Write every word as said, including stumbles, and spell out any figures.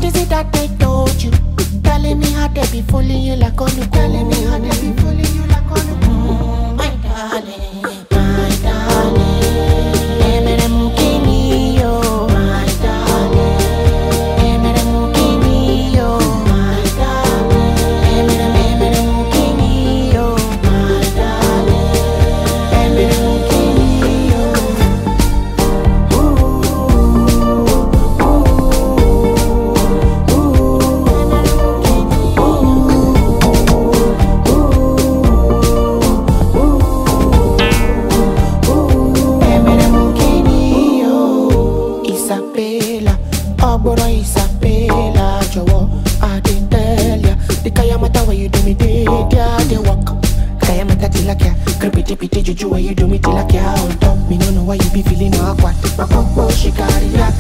is it that they told you? Telling me how they be fooling you like on the telling me how they be fooling you like on the mm, my darling, my darling. Emere mukini yo, my darling. Emere mukini yo, my darling. Emere emere mukini yo, my darling. Emere mukini yo. Isabella, Ogboro Isabella, Jowo, I didn't tell ya. The Kayamata where you do me did ya, they walk. Kayamata tilakya, creepy pity juju where you do me tilakya on top. Me no know why you be feeling awkward. My papa she carry ya,